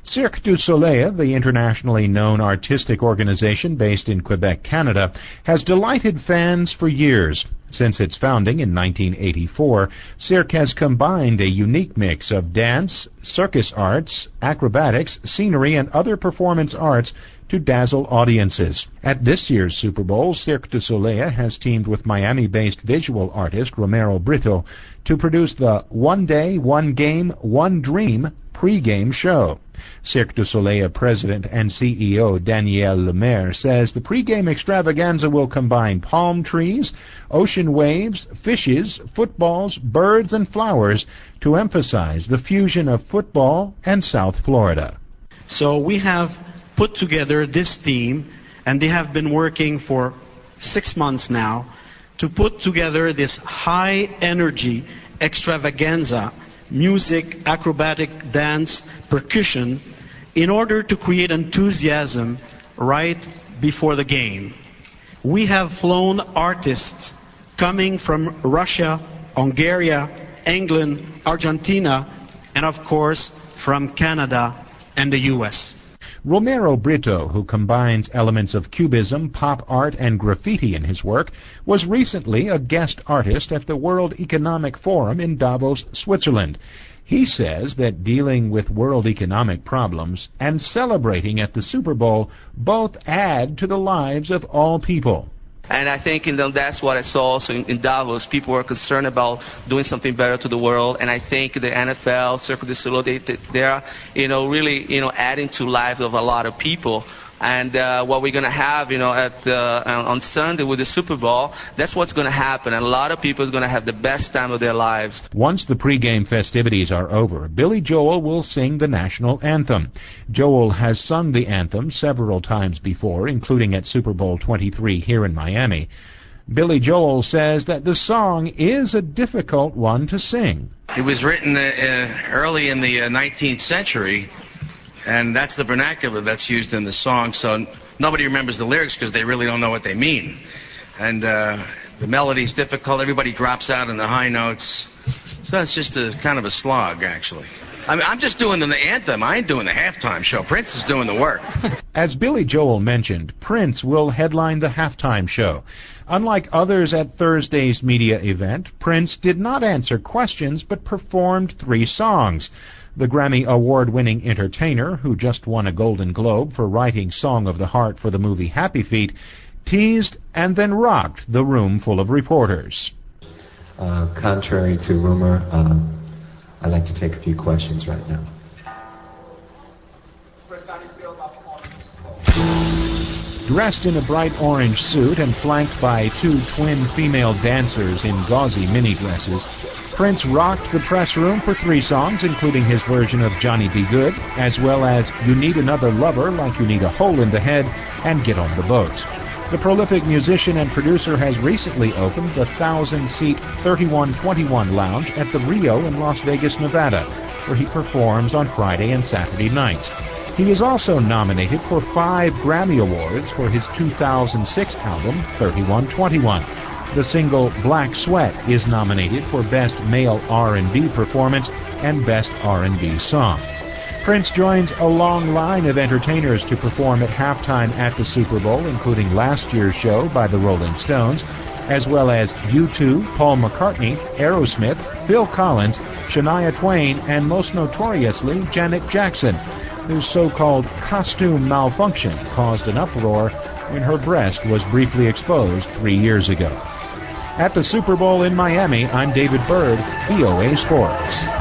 Cirque du Soleil, the internationally known artistic organization based in Quebec, Canada, has delighted fans for years. Since its founding in 1984, Cirque has combined a unique mix of dance, circus arts, acrobatics, scenery, and other performance arts to dazzle audiences. At this year's Super Bowl, Cirque du Soleil has teamed with Miami-based visual artist Romero Brito to produce the One Day, One Game, One Dream pre-game show. Cirque du Soleil President and CEO Daniel Lemaire says the pre-game extravaganza will combine palm trees, ocean waves, fishes, footballs, birds, and flowers to emphasize the fusion of football and South Florida. So we have put together this team, and they have been working for 6 months now to put together this high-energy extravaganza, music, acrobatic, dance, percussion, in order to create enthusiasm right before the game. We have flown artists coming from Russia, Hungary, England, Argentina, and of course from Canada and the U.S. Romero Brito, who combines elements of cubism, pop art, and graffiti in his work, was recently a guest artist at the World Economic Forum in Davos, Switzerland. He says that dealing with world economic problems and celebrating at the Super Bowl both add to the lives of all people. And I think that's what I saw also in Davos. People were concerned about doing something better to the world. And I think the NFL, Cirque du Soleil, they are, really, adding to lives of a lot of people. And what we're going to have, on Sunday with the Super Bowl, that's what's going to happen. And a lot of people are going to have the best time of their lives. Once the pregame festivities are over, Billy Joel will sing the national anthem. Joel has sung the anthem several times before, including at Super Bowl 23 here in Miami. Billy Joel says that the song is a difficult one to sing. It was written early in the 19th century. And that's the vernacular that's used in the song, so nobody remembers the lyrics because they really don't know what they mean. And the melody's difficult, everybody drops out in the high notes. So it's just a kind of a slog, actually. I'm just doing the anthem, I ain't doing the halftime show. Prince is doing the work. As Billy Joel mentioned, Prince will headline the halftime show. Unlike others at Thursday's media event, Prince did not answer questions but performed 3 songs. The Grammy Award-winning entertainer, who just won a Golden Globe for writing Song of the Heart for the movie Happy Feet, teased and then rocked the room full of reporters. Contrary to rumor, I'd like to take a few questions right now. Dressed in a bright orange suit and flanked by 2 twin female dancers in gauzy mini dresses, Prince rocked the press room for 3 songs, including his version of Johnny B. Good, as well as You Need Another Lover Like You Need a Hole in the Head and Get on the Boat. The prolific musician and producer has recently opened the 1,000-seat 3121 Lounge at the Rio in Las Vegas, Nevada, where he performs on Friday and Saturday nights. He is also nominated for 5 Grammy Awards for his 2006 album, 3121. The single Black Sweat is nominated for Best Male R&B Performance and Best R&B Song. Prince joins a long line of entertainers to perform at halftime at the Super Bowl, including last year's show by the Rolling Stones, as well as U2, Paul McCartney, Aerosmith, Phil Collins, Shania Twain, and most notoriously Janet Jackson, whose so-called costume malfunction caused an uproar when her breast was briefly exposed 3 years ago. At the Super Bowl in Miami, I'm David Bird, VOA Sports.